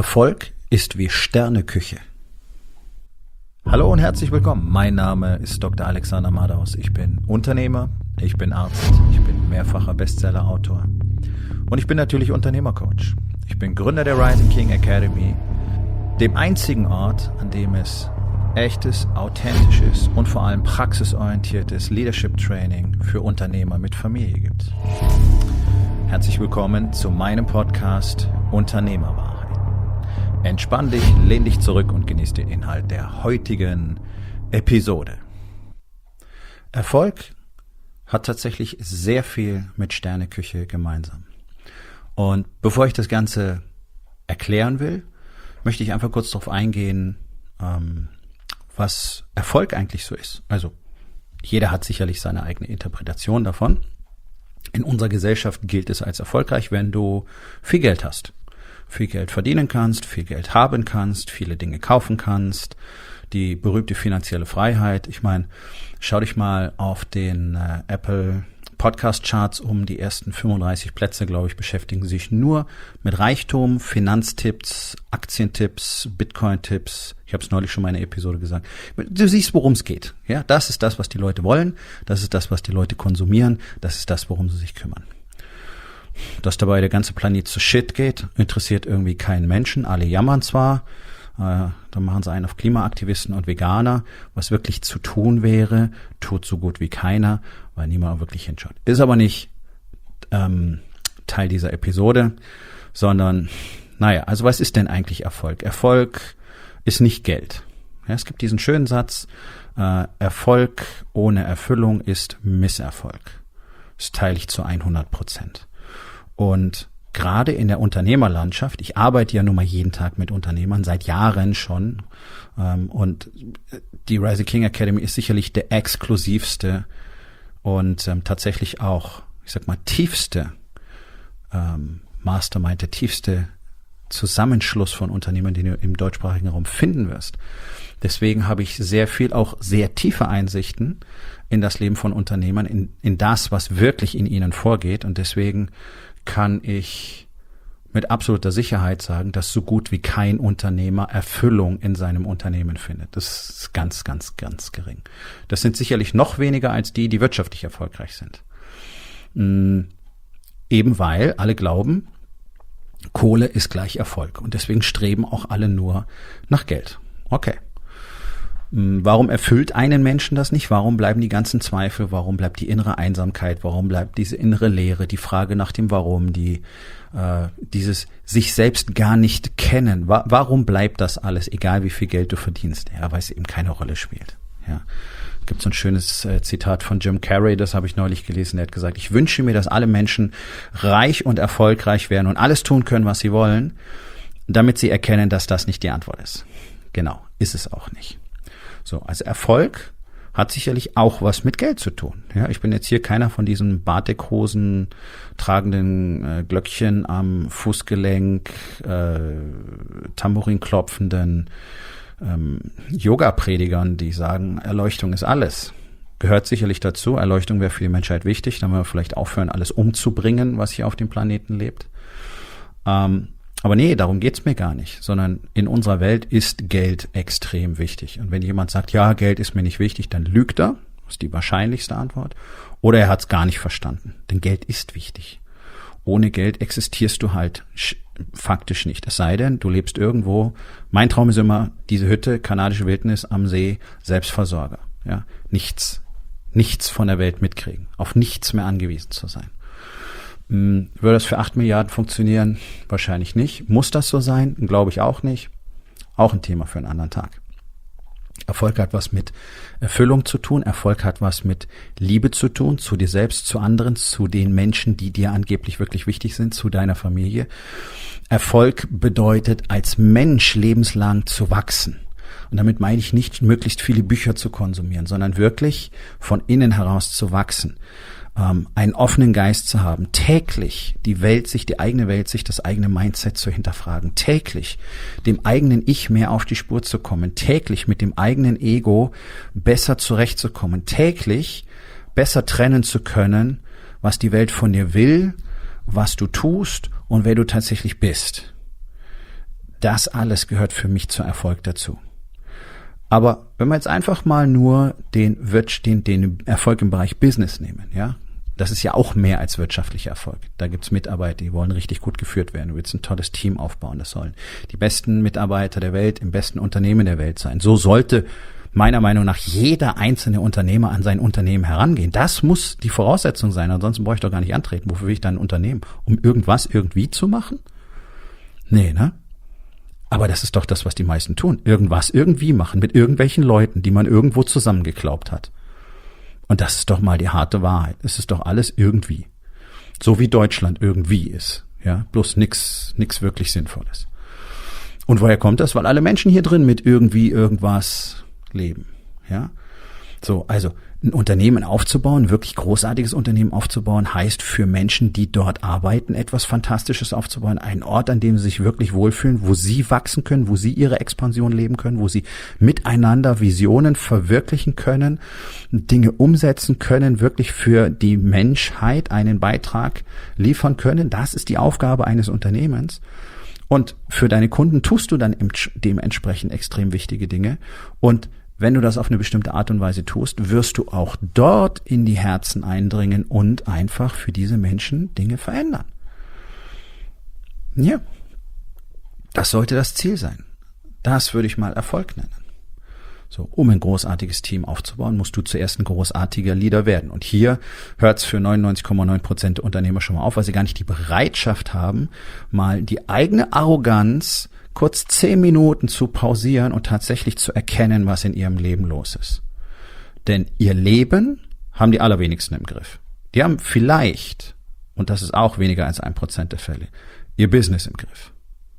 Erfolg ist wie Sterneküche. Hallo und herzlich willkommen. Mein Name ist Dr. Alexander Madaus. Ich bin Unternehmer, ich bin Arzt, ich bin mehrfacher Bestsellerautor und ich bin natürlich Unternehmercoach. Ich bin Gründer der Rising King Academy, dem einzigen Ort, an dem es echtes, authentisches und vor allem praxisorientiertes Leadership Training für Unternehmer mit Familie gibt. Herzlich willkommen zu meinem Podcast Unternehmerwahrheit. Entspann dich, lehn dich zurück und genieß den Inhalt der heutigen Episode. Erfolg hat tatsächlich sehr viel mit Sterneküche gemeinsam. Und bevor ich das Ganze erklären will, möchte ich einfach kurz darauf eingehen, was Erfolg eigentlich so ist. Also jeder hat sicherlich seine eigene Interpretation davon. In unserer Gesellschaft gilt es als erfolgreich, wenn du viel Geld hast. Viel Geld verdienen kannst, viel Geld haben kannst, viele Dinge kaufen kannst, die berühmte finanzielle Freiheit. Ich meine, schau dich mal auf den Apple Podcast Charts um. Die ersten 35 Plätze, glaube ich, beschäftigen sich nur mit Reichtum, Finanztipps, Aktientipps, Bitcoin-Tipps. Ich habe es neulich schon mal in einer Episode gesagt. Du siehst, worum es geht. Ja, das ist das, was die Leute wollen. Das ist das, was die Leute konsumieren. Das ist das, worum sie sich kümmern. Dass dabei der ganze Planet zu Shit geht, interessiert irgendwie keinen Menschen. Alle jammern zwar, dann machen sie einen auf Klimaaktivisten und Veganer. Was wirklich zu tun wäre, tut so gut wie keiner, weil niemand wirklich hinschaut. Ist aber nicht Teil dieser Episode, sondern, also was ist denn eigentlich Erfolg? Erfolg ist nicht Geld. Ja, es gibt diesen schönen Satz, Erfolg ohne Erfüllung ist Misserfolg. Das teile ich zu 100%. Und gerade in der Unternehmerlandschaft, ich arbeite ja nun mal jeden Tag mit Unternehmern, seit Jahren schon, und die Rising King Academy ist sicherlich der exklusivste und tatsächlich auch, ich sag mal, tiefste Mastermind, der tiefste Zusammenschluss von Unternehmern, den du im deutschsprachigen Raum finden wirst. Deswegen habe ich sehr viel, auch sehr tiefe Einsichten in das Leben von Unternehmern, in das, was wirklich in ihnen vorgeht. Und deswegen kann ich mit absoluter Sicherheit sagen, dass so gut wie kein Unternehmer Erfüllung in seinem Unternehmen findet. Das ist ganz, ganz, ganz gering. Das sind sicherlich noch weniger als die wirtschaftlich erfolgreich sind. Eben weil alle glauben, Kohle ist gleich Erfolg. Und deswegen streben auch alle nur nach Geld. Okay. Warum erfüllt einen Menschen das nicht? Warum bleiben die ganzen Zweifel? Warum bleibt die innere Einsamkeit? Warum bleibt diese innere Leere? Die Frage nach dem Warum? Dieses sich selbst gar nicht kennen. Warum bleibt das alles, egal wie viel Geld du verdienst? Ja, weil es eben keine Rolle spielt. Ja. Es gibt so ein schönes Zitat von Jim Carrey, das habe ich neulich gelesen. Er hat gesagt, ich wünsche mir, dass alle Menschen reich und erfolgreich werden und alles tun können, was sie wollen, damit sie erkennen, dass das nicht die Antwort ist. Genau, ist es auch nicht. So, also Erfolg hat sicherlich auch was mit Geld zu tun. Ja, ich bin jetzt hier keiner von diesen Batikhosen tragenden Glöckchen am Fußgelenk, Tambourin klopfenden Yoga-Predigern, die sagen, Erleuchtung ist alles. Gehört sicherlich dazu. Erleuchtung wäre für die Menschheit wichtig. Dann wollen wir vielleicht aufhören, alles umzubringen, was hier auf dem Planeten lebt. Aber nee, darum geht's mir gar nicht, sondern in unserer Welt ist Geld extrem wichtig. Und wenn jemand sagt, ja, Geld ist mir nicht wichtig, dann lügt er, das ist die wahrscheinlichste Antwort, oder er hat's gar nicht verstanden, denn Geld ist wichtig. Ohne Geld existierst du halt faktisch nicht, es sei denn, du lebst irgendwo, mein Traum ist immer, diese Hütte, kanadische Wildnis am See, Selbstversorger, ja, nichts von der Welt mitkriegen, auf nichts mehr angewiesen zu sein. Würde das für 8 Milliarden funktionieren? Wahrscheinlich nicht. Muss das so sein? Glaube ich auch nicht. Auch ein Thema für einen anderen Tag. Erfolg hat was mit Erfüllung zu tun. Erfolg hat was mit Liebe zu tun, zu dir selbst, zu anderen, zu den Menschen, die dir angeblich wirklich wichtig sind, zu deiner Familie. Erfolg bedeutet, als Mensch lebenslang zu wachsen. Und damit meine ich nicht, möglichst viele Bücher zu konsumieren, sondern wirklich von innen heraus zu wachsen. Einen offenen Geist zu haben, täglich die eigene Welt, das eigene Mindset zu hinterfragen, täglich dem eigenen Ich mehr auf die Spur zu kommen, täglich mit dem eigenen Ego besser zurechtzukommen, täglich besser trennen zu können, was die Welt von dir will, was du tust und wer du tatsächlich bist. Das alles gehört für mich zu Erfolg dazu. Aber wenn wir jetzt einfach mal nur den Erfolg im Bereich Business nehmen, ja, das ist ja auch mehr als wirtschaftlicher Erfolg. Da gibt's Mitarbeiter, die wollen richtig gut geführt werden. Du willst ein tolles Team aufbauen. Das sollen die besten Mitarbeiter der Welt im besten Unternehmen der Welt sein. So sollte meiner Meinung nach jeder einzelne Unternehmer an sein Unternehmen herangehen. Das muss die Voraussetzung sein. Ansonsten brauche ich doch gar nicht antreten. Wofür will ich dann ein Unternehmen? Um irgendwas irgendwie zu machen? Nee, ne? Aber das ist doch das, was die meisten tun. Irgendwas irgendwie machen mit irgendwelchen Leuten, die man irgendwo zusammengeklaubt hat. Und das ist doch mal die harte Wahrheit. Es ist doch alles irgendwie. So wie Deutschland irgendwie ist. Ja, bloß nix wirklich Sinnvolles. Und woher kommt das? Weil alle Menschen hier drin mit irgendwie irgendwas leben. Ja, so, also ein Unternehmen aufzubauen, ein wirklich großartiges Unternehmen aufzubauen, heißt für Menschen, die dort arbeiten, etwas Fantastisches aufzubauen, einen Ort, an dem sie sich wirklich wohlfühlen, wo sie wachsen können, wo sie ihre Expansion leben können, wo sie miteinander Visionen verwirklichen können, Dinge umsetzen können, wirklich für die Menschheit einen Beitrag liefern können. Das ist die Aufgabe eines Unternehmens. Und für deine Kunden tust du dann dementsprechend extrem wichtige Dinge. Und wenn du das auf eine bestimmte Art und Weise tust, wirst du auch dort in die Herzen eindringen und einfach für diese Menschen Dinge verändern. Ja, das sollte das Ziel sein. Das würde ich mal Erfolg nennen. So, um ein großartiges Team aufzubauen, musst du zuerst ein großartiger Leader werden. Und hier hört es für 99,9% der Unternehmer schon mal auf, weil sie gar nicht die Bereitschaft haben, mal die eigene Arroganz kurz 10 Minuten zu pausieren und tatsächlich zu erkennen, was in ihrem Leben los ist. Denn ihr Leben haben die allerwenigsten im Griff. Die haben vielleicht, und das ist auch weniger als 1% der Fälle, ihr Business im Griff.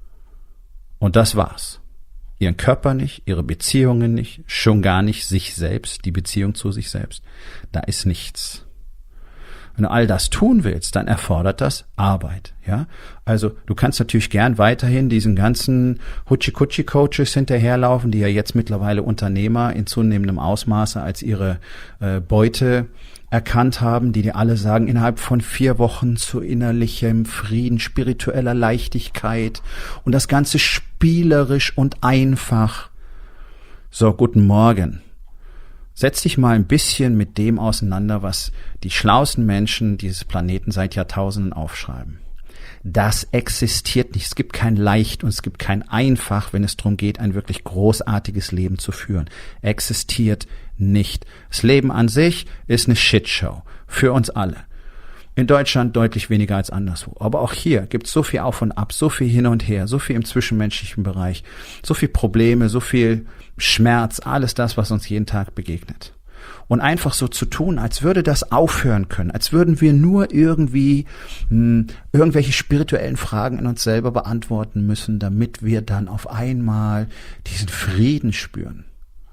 Und das war's. Ihren Körper nicht, ihre Beziehungen nicht, schon gar nicht sich selbst, die Beziehung zu sich selbst. Da ist nichts. Wenn du all das tun willst, dann erfordert das Arbeit, ja. Also du kannst natürlich gern weiterhin diesen ganzen Hutschi-Kutschi-Coaches hinterherlaufen, die ja jetzt mittlerweile Unternehmer in zunehmendem Ausmaße als ihre Beute erkannt haben, die dir alle sagen, innerhalb von 4 Wochen zu innerlichem Frieden, spiritueller Leichtigkeit und das Ganze spielerisch und einfach. So, guten Morgen. Setz dich mal ein bisschen mit dem auseinander, was die schlauesten Menschen dieses Planeten seit Jahrtausenden aufschreiben. Das existiert nicht. Es gibt kein Leicht und es gibt kein Einfach, wenn es darum geht, ein wirklich großartiges Leben zu führen. Existiert nicht. Das Leben an sich ist eine Shitshow. Für uns alle. In Deutschland deutlich weniger als anderswo. Aber auch hier gibt es so viel Auf und Ab, so viel hin und her, so viel im zwischenmenschlichen Bereich, so viel Probleme, so viel Schmerz, alles das, was uns jeden Tag begegnet. Und einfach so zu tun, als würde das aufhören können, als würden wir nur irgendwie irgendwelche spirituellen Fragen in uns selber beantworten müssen, damit wir dann auf einmal diesen Frieden spüren.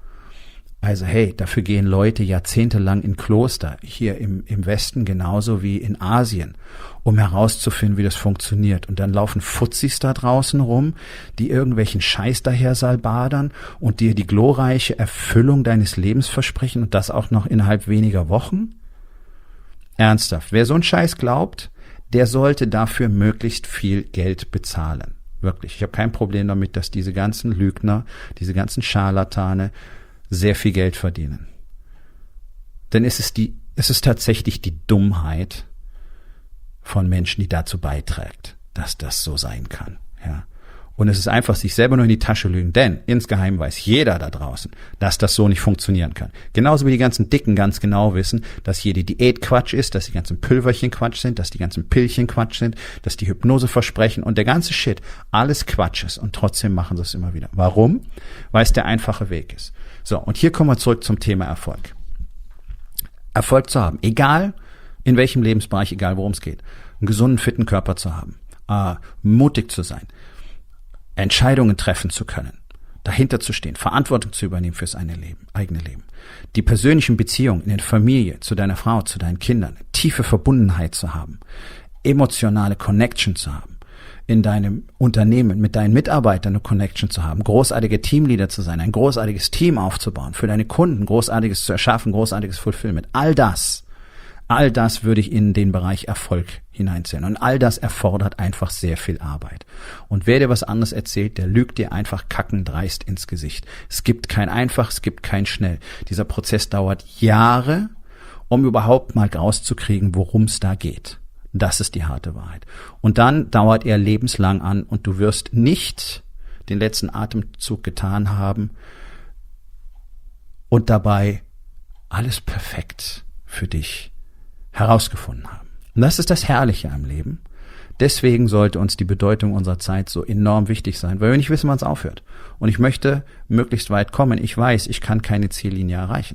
Also hey, dafür gehen Leute jahrzehntelang in Kloster, hier im Westen genauso wie in Asien, um herauszufinden, wie das funktioniert. Und dann laufen Fuzzis da draußen rum, die irgendwelchen Scheiß daher salbadern und dir die glorreiche Erfüllung deines Lebens versprechen und das auch noch innerhalb weniger Wochen? Ernsthaft, wer so einen Scheiß glaubt, der sollte dafür möglichst viel Geld bezahlen. Wirklich, ich habe kein Problem damit, dass diese ganzen Lügner, diese ganzen Scharlatane sehr viel Geld verdienen. Denn es ist tatsächlich die Dummheit von Menschen, die dazu beiträgt, dass das so sein kann. Ja. Und es ist einfach sich selber nur in die Tasche lügen, denn insgeheim weiß jeder da draußen, dass das so nicht funktionieren kann. Genauso wie die ganzen Dicken ganz genau wissen, dass jede Diät Quatsch ist, dass die ganzen Pülverchen Quatsch sind, dass die ganzen Pillchen Quatsch sind, dass die Hypnoseversprechen und der ganze Shit alles Quatsch ist und trotzdem machen sie es immer wieder. Warum? Weil es der einfache Weg ist. So, und hier kommen wir zurück zum Thema Erfolg. Erfolg zu haben, egal in welchem Lebensbereich, egal worum es geht, einen gesunden, fitten Körper zu haben, mutig zu sein, Entscheidungen treffen zu können, dahinter zu stehen, Verantwortung zu übernehmen fürs eigene Leben, die persönlichen Beziehungen in der Familie, zu deiner Frau, zu deinen Kindern, tiefe Verbundenheit zu haben, emotionale Connection zu haben, in deinem Unternehmen mit deinen Mitarbeitern eine Connection zu haben, großartige Teamleader zu sein, ein großartiges Team aufzubauen, für deine Kunden Großartiges zu erschaffen, großartiges Fulfillment. All das All das würde ich in den Bereich Erfolg hineinzählen. Und all das erfordert einfach sehr viel Arbeit. Und wer dir was anderes erzählt, der lügt dir einfach kackendreist ins Gesicht. Es gibt kein einfach, es gibt kein schnell. Dieser Prozess dauert Jahre, um überhaupt mal rauszukriegen, worum es da geht. Das ist die harte Wahrheit. Und dann dauert er lebenslang an und du wirst nicht den letzten Atemzug getan haben und dabei alles perfekt für dich herausgefunden haben. Und das ist das Herrliche am Leben. Deswegen sollte uns die Bedeutung unserer Zeit so enorm wichtig sein, weil wir nicht wissen, wann es aufhört. Und ich möchte möglichst weit kommen. Ich weiß, ich kann keine Ziellinie erreichen.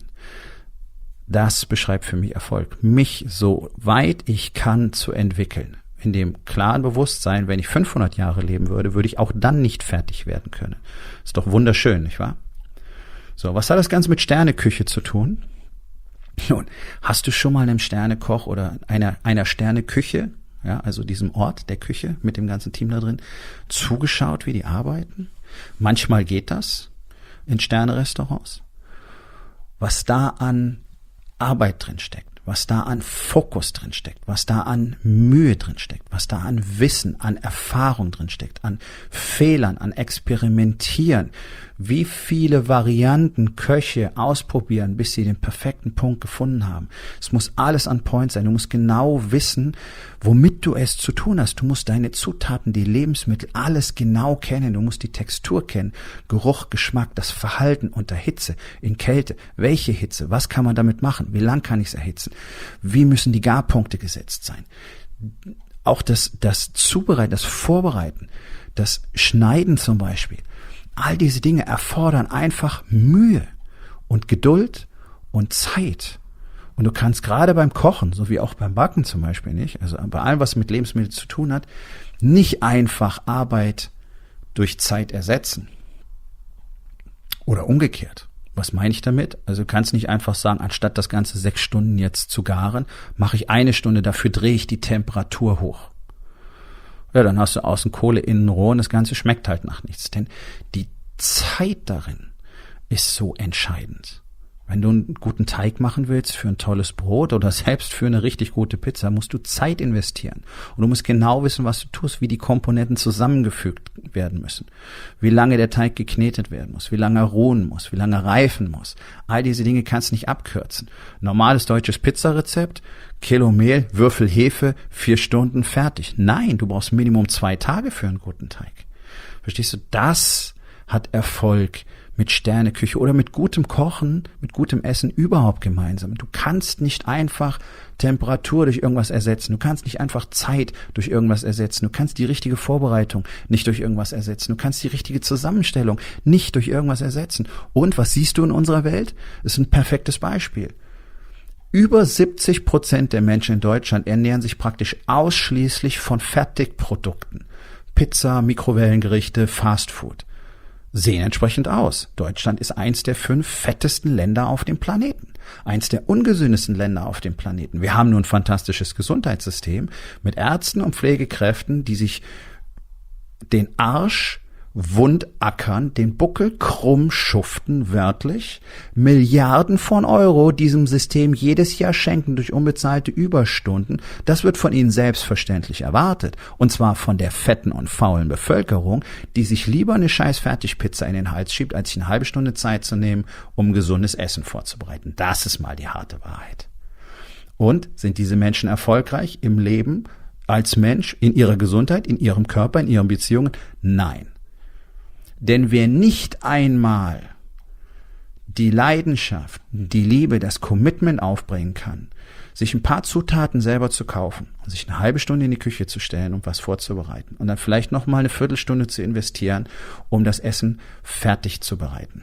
Das beschreibt für mich Erfolg. Mich so weit ich kann zu entwickeln. In dem klaren Bewusstsein, wenn ich 500 Jahre leben würde, würde ich auch dann nicht fertig werden können. Ist doch wunderschön, nicht wahr? So, was hat das Ganze mit Sterneküche zu tun? Nun, hast du schon mal einem Sternekoch oder einer Sterneküche, ja, also diesem Ort der Küche mit dem ganzen Team da drin, zugeschaut, wie die arbeiten? Manchmal geht das in Sternerestaurants. Was da an Arbeit drin steckt, was da an Fokus drin steckt, was da an Mühe drin steckt, was da an Wissen, an Erfahrung drin steckt, an Fehlern, an Experimentieren, wie viele Varianten Köche ausprobieren, bis sie den perfekten Punkt gefunden haben. Es muss alles on point sein. Du musst genau wissen, womit du es zu tun hast. Du musst deine Zutaten, die Lebensmittel, alles genau kennen. Du musst die Textur kennen, Geruch, Geschmack, das Verhalten unter Hitze, in Kälte. Welche Hitze? Was kann man damit machen? Wie lang kann ich es erhitzen? Wie müssen die Garpunkte gesetzt sein? Auch das Zubereiten, das Vorbereiten, das Schneiden zum Beispiel. All diese Dinge erfordern einfach Mühe und Geduld und Zeit. Und du kannst gerade beim Kochen, so wie auch beim Backen zum Beispiel nicht, also bei allem, was mit Lebensmitteln zu tun hat, nicht einfach Arbeit durch Zeit ersetzen. Oder umgekehrt. Was meine ich damit? Also du kannst nicht einfach sagen, anstatt das Ganze 6 Stunden jetzt zu garen, mache ich 1 Stunde, dafür drehe ich die Temperatur hoch. Ja, dann hast du außen Kohle, innen roh und das Ganze schmeckt halt nach nichts. Denn die Zeit darin ist so entscheidend. Wenn du einen guten Teig machen willst für ein tolles Brot oder selbst für eine richtig gute Pizza, musst du Zeit investieren. Und du musst genau wissen, was du tust, wie die Komponenten zusammengefügt werden müssen, wie lange der Teig geknetet werden muss, wie lange er ruhen muss, wie lange er reifen muss. All diese Dinge kannst du nicht abkürzen. Normales deutsches Pizzarezept, Kilo Mehl, Würfel Hefe, 4 Stunden, fertig. Nein, du brauchst Minimum 2 Tage für einen guten Teig. Verstehst du? Das hat Erfolg mit Sterneküche oder mit gutem Kochen, mit gutem Essen überhaupt gemeinsam. Du kannst nicht einfach Temperatur durch irgendwas ersetzen. Du kannst nicht einfach Zeit durch irgendwas ersetzen. Du kannst die richtige Vorbereitung nicht durch irgendwas ersetzen. Du kannst die richtige Zusammenstellung nicht durch irgendwas ersetzen. Und was siehst du in unserer Welt? Das ist ein perfektes Beispiel. Über 70% der Menschen in Deutschland ernähren sich praktisch ausschließlich von Fertigprodukten. Pizza, Mikrowellengerichte, Fastfood. Sehen entsprechend aus. Deutschland ist eins der 5 fettesten Länder auf dem Planeten. Eins der ungesündesten Länder auf dem Planeten. Wir haben nun ein fantastisches Gesundheitssystem mit Ärzten und Pflegekräften, die sich den Arsch wundackern, den Buckel krumm schuften, wörtlich, Milliarden von Euro diesem System jedes Jahr schenken durch unbezahlte Überstunden. Das wird von ihnen selbstverständlich erwartet. Und zwar von der fetten und faulen Bevölkerung, die sich lieber eine scheiß Fertigpizza in den Hals schiebt, als sich eine halbe Stunde Zeit zu nehmen, um gesundes Essen vorzubereiten. Das ist mal die harte Wahrheit. Und sind diese Menschen erfolgreich im Leben als Mensch, in ihrer Gesundheit, in ihrem Körper, in ihren Beziehungen? Nein. Denn wer nicht einmal die Leidenschaft, die Liebe, das Commitment aufbringen kann, sich ein paar Zutaten selber zu kaufen und sich eine halbe Stunde in die Küche zu stellen, um was vorzubereiten und dann vielleicht noch mal eine Viertelstunde zu investieren, um das Essen fertig zu bereiten,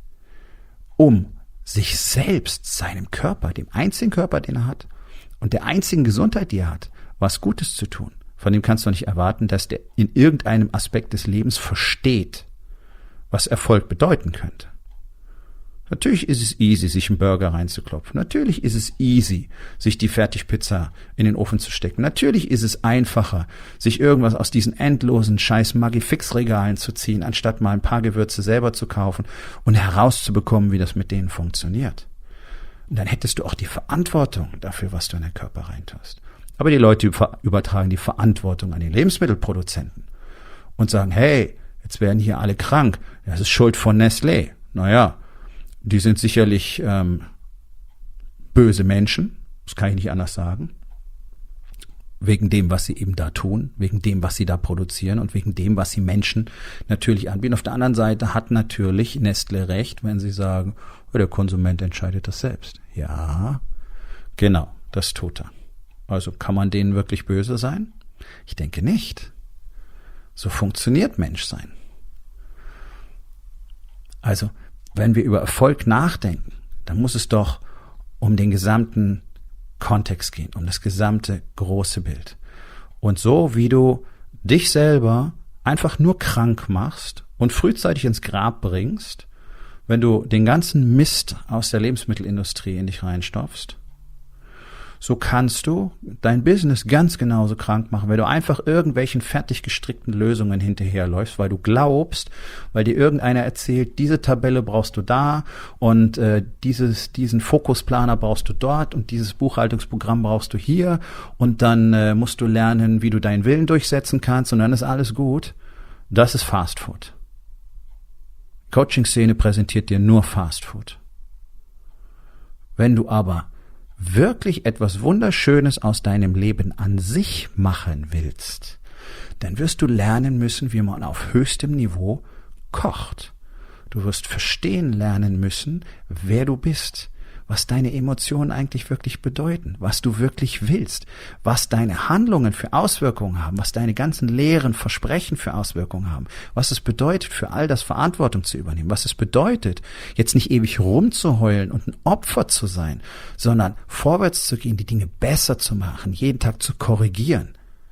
um sich selbst, seinem Körper, dem einzigen Körper, den er hat und der einzigen Gesundheit, die er hat, was Gutes zu tun. Von dem kannst du nicht erwarten, dass der in irgendeinem Aspekt des Lebens versteht, was Erfolg bedeuten könnte. Natürlich ist es easy, sich einen Burger reinzuklopfen. Natürlich ist es easy, sich die Fertigpizza in den Ofen zu stecken. Natürlich ist es einfacher, sich irgendwas aus diesen endlosen scheiß Maggi-Fix-Regalen zu ziehen, anstatt mal ein paar Gewürze selber zu kaufen und herauszubekommen, wie das mit denen funktioniert. Und dann hättest du auch die Verantwortung dafür, was du in den Körper reintust. Aber die Leute übertragen die Verantwortung an die Lebensmittelproduzenten und sagen, hey, jetzt werden hier alle krank. Das ist Schuld von Nestlé. Naja, die sind sicherlich böse Menschen. Das kann ich nicht anders sagen. Wegen dem, was sie eben da tun, wegen dem, was sie da produzieren und wegen dem, was sie Menschen natürlich anbieten. Auf der anderen Seite hat natürlich Nestlé recht, wenn sie sagen, oh, der Konsument entscheidet das selbst. Ja, genau, das tut er. Also kann man denen wirklich böse sein? Ich denke nicht. So funktioniert Menschsein. Also, wenn wir über Erfolg nachdenken, dann muss es doch um den gesamten Kontext gehen, um das gesamte große Bild. Und so wie du dich selber einfach nur krank machst und frühzeitig ins Grab bringst, wenn du den ganzen Mist aus der Lebensmittelindustrie in dich reinstopfst, so kannst du dein Business ganz genauso krank machen, wenn du einfach irgendwelchen fertig gestrickten Lösungen hinterherläufst, weil du glaubst, weil dir irgendeiner erzählt, diese Tabelle brauchst du da und diesen Fokusplaner brauchst du dort und dieses Buchhaltungsprogramm brauchst du hier und dann musst du lernen, wie du deinen Willen durchsetzen kannst und dann ist alles gut. Das ist Fast Food. Coaching-Szene präsentiert dir nur Fast Food. Wenn du aber wirklich etwas Wunderschönes aus deinem Leben an sich machen willst, dann wirst du lernen müssen, wie man auf höchstem Niveau kocht. Du wirst verstehen lernen müssen, wer du bist, was deine Emotionen eigentlich wirklich bedeuten, was du wirklich willst, was deine Handlungen für Auswirkungen haben, was deine ganzen leeren Versprechen für Auswirkungen haben, was es bedeutet, für all das Verantwortung zu übernehmen, was es bedeutet, jetzt nicht ewig rumzuheulen und ein Opfer zu sein, sondern vorwärts zu gehen, die Dinge besser zu machen, jeden Tag zu korrigieren.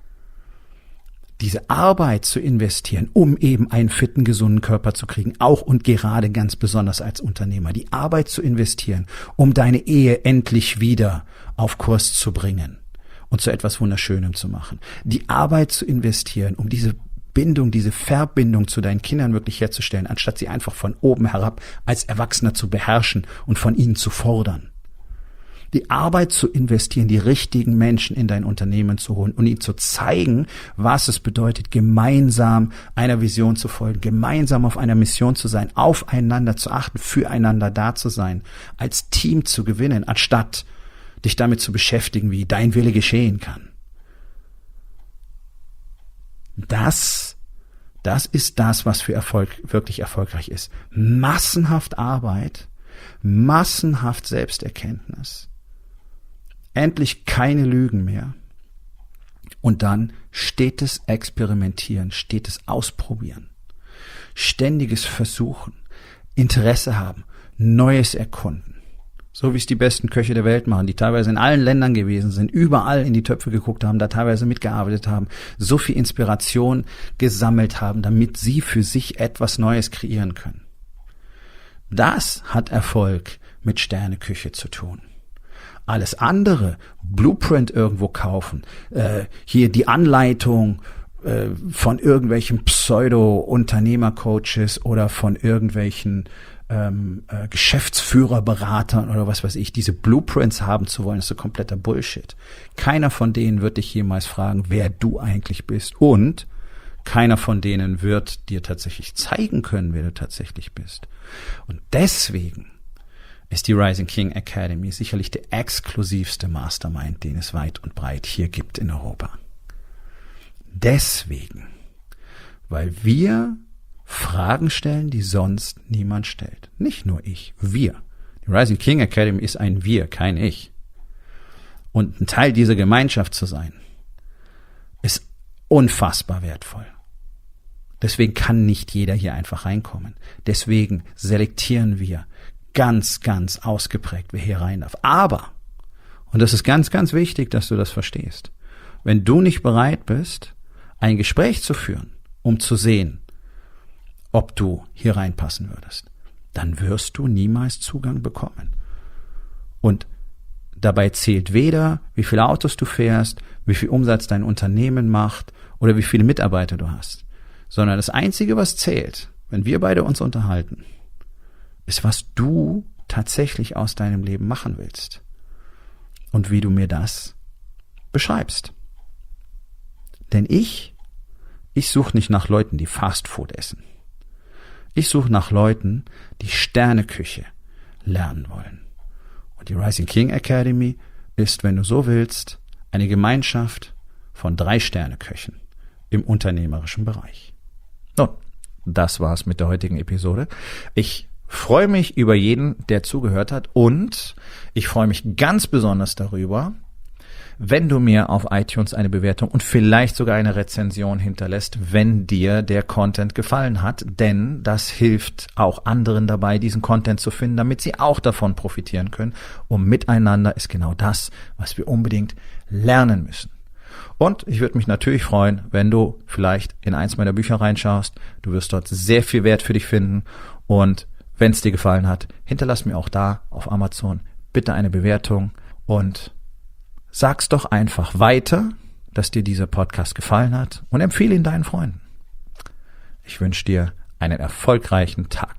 Diese Arbeit zu investieren, um eben einen fitten, gesunden Körper zu kriegen, auch und gerade ganz besonders als Unternehmer. Die Arbeit zu investieren, um deine Ehe endlich wieder auf Kurs zu bringen und zu etwas Wunderschönem zu machen. Die Arbeit zu investieren, um diese Bindung, diese Verbindung zu deinen Kindern wirklich herzustellen, anstatt sie einfach von oben herab als Erwachsener zu beherrschen und von ihnen zu fordern. Die Arbeit zu investieren, die richtigen Menschen in dein Unternehmen zu holen und ihnen zu zeigen, was es bedeutet, gemeinsam einer Vision zu folgen, gemeinsam auf einer Mission zu sein, aufeinander zu achten, füreinander da zu sein, als Team zu gewinnen, anstatt dich damit zu beschäftigen, wie dein Wille geschehen kann. Das ist das, was für Erfolg wirklich erfolgreich ist. Massenhaft Arbeit, massenhaft Selbsterkenntnis. Endlich keine Lügen mehr. Und dann stetes Experimentieren, stetes Ausprobieren, ständiges Versuchen, Interesse haben, Neues erkunden. So wie es die besten Köche der Welt machen, die teilweise in allen Ländern gewesen sind, überall in die Töpfe geguckt haben, da teilweise mitgearbeitet haben, so viel Inspiration gesammelt haben, damit sie für sich etwas Neues kreieren können. Das hat Erfolg mit Sterneküche zu tun. Alles andere, Blueprint irgendwo kaufen, hier die Anleitung von irgendwelchen Pseudo-Unternehmercoaches oder von irgendwelchen Geschäftsführerberatern oder was weiß ich, diese Blueprints haben zu wollen, ist so kompletter Bullshit. Keiner von denen wird dich jemals fragen, wer du eigentlich bist und keiner von denen wird dir tatsächlich zeigen können, wer du tatsächlich bist. Und deswegen ist die Rising King Academy sicherlich der exklusivste Mastermind, den es weit und breit hier gibt in Europa. Deswegen, weil wir Fragen stellen, die sonst niemand stellt. Nicht nur ich, wir. Die Rising King Academy ist ein Wir, kein Ich. Und ein Teil dieser Gemeinschaft zu sein, ist unfassbar wertvoll. Deswegen kann nicht jeder hier einfach reinkommen. Deswegen selektieren wir ganz, ganz ausgeprägt, wer hier rein darf. Aber, und das ist ganz, ganz wichtig, dass du das verstehst, wenn du nicht bereit bist, ein Gespräch zu führen, um zu sehen, ob du hier reinpassen würdest, dann wirst du niemals Zugang bekommen. Und dabei zählt weder, wie viele Autos du fährst, wie viel Umsatz dein Unternehmen macht oder wie viele Mitarbeiter du hast, sondern das Einzige, was zählt, wenn wir beide uns unterhalten, ist, was du tatsächlich aus deinem Leben machen willst und wie du mir das beschreibst. Denn ich suche nicht nach Leuten, die Fastfood essen. Ich suche nach Leuten, die Sterneküche lernen wollen. Und die Rising King Academy ist, wenn du so willst, eine Gemeinschaft von 3 Sterneköchen im unternehmerischen Bereich. Nun, das war's mit der heutigen Episode. Ich freue mich über jeden, der zugehört hat, und ich freue mich ganz besonders darüber, wenn du mir auf iTunes eine Bewertung und vielleicht sogar eine Rezension hinterlässt, wenn dir der Content gefallen hat, denn das hilft auch anderen dabei, diesen Content zu finden, damit sie auch davon profitieren können. Und miteinander ist genau das, was wir unbedingt lernen müssen. Und ich würde mich natürlich freuen, wenn du vielleicht in eins meiner Bücher reinschaust. Du wirst dort sehr viel Wert für dich finden, und wenn es dir gefallen hat, hinterlass mir auch da auf Amazon bitte eine Bewertung und sag's doch einfach weiter, dass dir dieser Podcast gefallen hat, und empfehle ihn deinen Freunden. Ich wünsche dir einen erfolgreichen Tag.